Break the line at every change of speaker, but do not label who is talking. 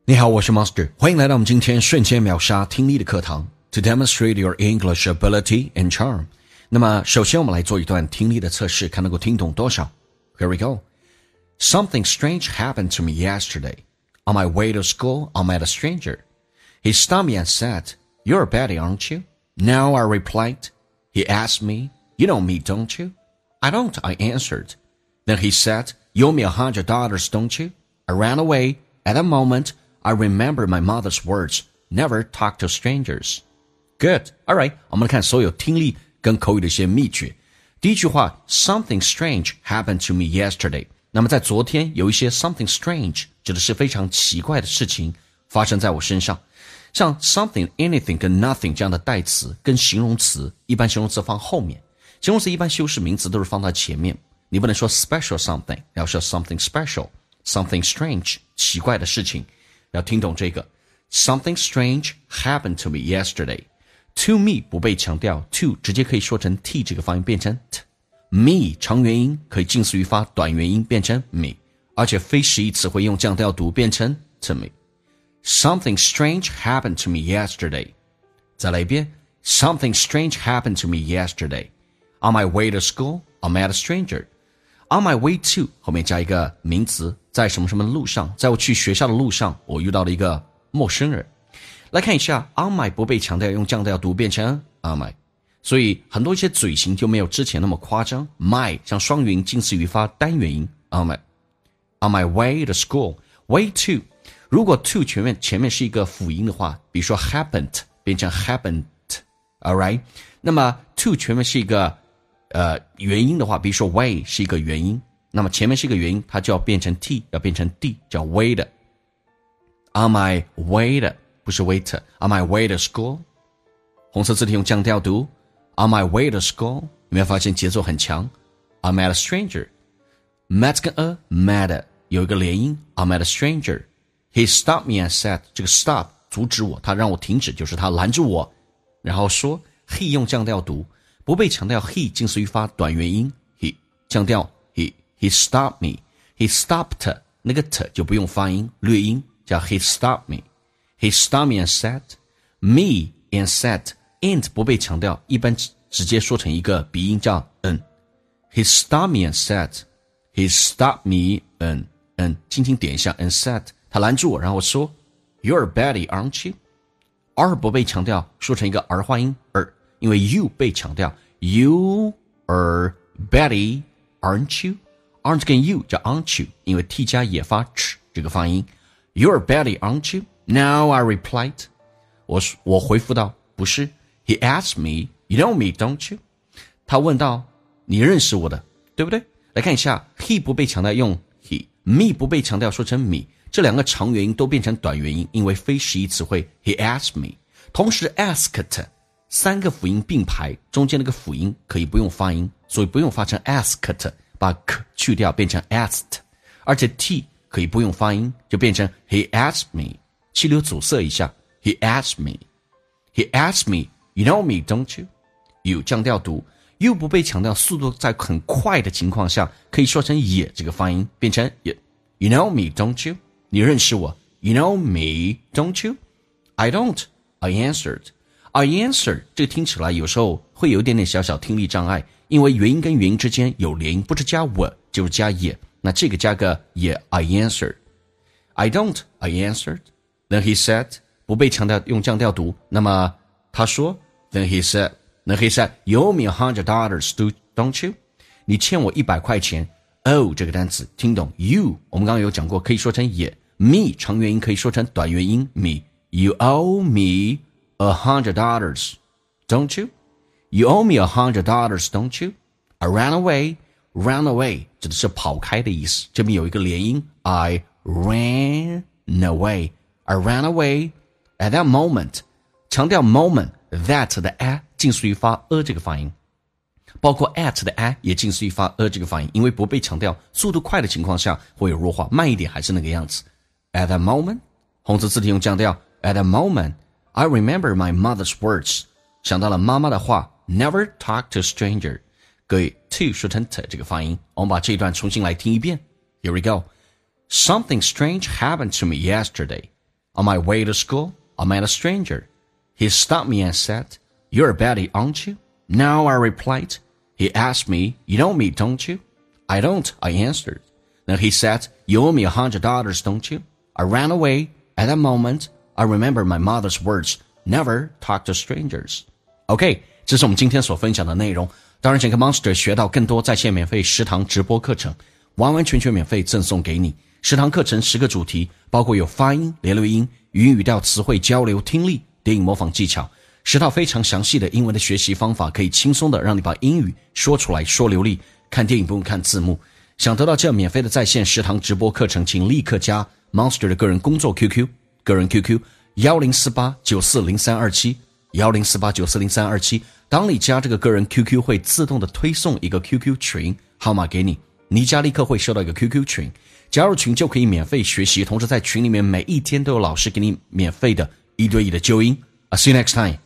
你好，我是 Master， 欢迎来到我们今天瞬间秒杀听力的课堂 To demonstrate your English ability and charm。 那么首先我们来做一段听力的测试，看能够听懂多少。 Here we go. Something strange happened to me yesterday. On my way to school, I met a stranger. He stopped me and said, "You're Betty, aren't you?" No, I replied. He asked me, "You know me, don't you?" "I don't," I answered. Then he said, "You owe me $100, don't you?" I ran away. At that moment, I remembered my mother's words, "Never talk to strangers." Good. All right. 我们来看所有听力跟口语的一些秘诀。第一句话 Something strange happened to me yesterday. 那么在昨天有一些 something strange 指的是非常奇怪的事情发生在我身上。像 something, anything 跟 nothing 这样的代词跟形容词，一般形容词放后面，形容词一般修饰名词都是放在前面。你不能说 special something， 要说 something special。 Something strange 奇怪的事情，要听懂这个 Something strange happened to me yesterday. To me 不被强调， to 直接可以说成 t 这个发音变成 t。 me 长元音可以近似语法短元音变成 me， 而且非实义词汇用降调读变成 to me。 Something strange happened to me yesterday. 再来一遍 Something strange happened to me yesterday. On my way to school, I met a stranger. On my way to 后面加一个名词，在什么什么的路上，在我去学校的路上，我遇到了一个陌生人。来看一下 on my 不被强调用降调读变成 on my， 所以很多一些嘴型就没有之前那么夸张。 my 像双元音近似语发单元音 on my way to school. Way to 如果 to 前面是一个辅音的话，比如说 happened 变成 happened. Alright， 那么 to 前面是一个元音的话，比如说 way 是一个元音，那么前面是一个元音，它就要变成 t， 要变成 d， 叫 way 的。 On my way 的不是 wait。 On my way to school， 红色字体用降调读 On my way to school， 有没有发现节奏很强？ I met a stranger。 met 跟 a met 有一个连音 I met a stranger。 He stopped me and said， 这个 stop 阻止我，他让我停止，就是他拦住我，然后说 he 用降调读，不被强调 he 近似语法短元音 he， 降调 he stopped me。 He stopped 那个 t 就不用发音，略音叫 he stopped me。 He stopped me and said me and said and 不被强调，一般直接说成一个鼻音叫 n。 He stopped me and said He stopped me and 轻轻点一下 and said， 他拦住我，然后说 You're Betty, aren't you？ R 不被强调，说成一个儿化音因为 you 被强调 You are Betty, aren't you？ aren't 跟 you 叫 aren't you， 因为 t 加也发 ch 这个发音。 You're Betty, aren't you？ No, I replied。 我回复道不是。 He asked me, You know me, don't you？ 他问道你认识我的对不对？来看一下 he 不被强调用 he， me 不被强调说成 me， 这两个长元音都变成短元音，因为非实义词汇 He asked me。 同时 asked 三个辅音并排，中间那个辅音可以不用发音，所以不用发成 asked， 把 k 去掉变成 asked， 而且 t 可以不用发音，就变成 He asked me。 气流阻塞一下 He asked me。 He asked me, You know me, don't you？ You 降调读， You 不被强调，速度在很快的情况下可以说成也这个发音，变成也。 You know me, don't you？ 你认识我 You know me, don't you？ I don't, I answered。I answer 这个听起来有时候会有一点点小小听力障碍，因为元音跟元音之间有连音，不是加我就是加也，那这个加个也 I answered。 I don't, I answered。 Then he said 不被强调用降调读，那么他说 Then he said You owe me $100, don't you？ 你欠我100块钱。 owe 这个单词听懂 You 我们刚刚有讲过可以说成也， me 长元音可以说成短元音 me。 You owe me $100, don't you? You owe me $100, don't you? I ran away. Run away 指的是跑开的意思，这边有一个连音 I ran away. I ran away. At that moment 强调 moment that 的 a 近似于发这个发音，包括 at 的 a 也近似于发这个发音，因为不被强调，速度快的情况下会有弱化，慢一点还是那个样子。 At that moment 红色字体用降调 At that moment I remember my mother's words， 想到了妈妈的话 Never talk to stranger。 各位 to 说成 t 这个发音，我们把这一段重新来听一遍。 Here we go. Something strange happened to me yesterday. On my way to school, I met a stranger. He stopped me and said, "You're Betty, aren't you?" No, I replied. He asked me, "You know me, don't you?" I don't, I answered. Then he said, "You owe me $100, don't you?" I ran away. At that moment, I remember my mother's words, "Never talk to strangers." OK, 这是我们今天所分享的内容。当然想跟 Monster 学到更多在线免费10堂直播课程，完完全全免费赠送给你。10堂课程10个主题，包括有发音、连留音、语音语调、词汇交流、听力、电影模仿技巧，10套非常详细的英文的学习方法，可以轻松的让你把英语说出来，说流利。看电影不用看字幕。想得到这样免费的在线10堂直播课程，请立刻加 Monster 的个人工作 QQ， 个人 QQ 1048940327 1048940327。当你加这个个人 QQ， 会自动的推送一个 QQ 群号码给你，你一加立刻会收到一个 QQ 群，加入群就可以免费学习，同时在群里面每一天都有老师给你免费的1对1的纠音。See you next time.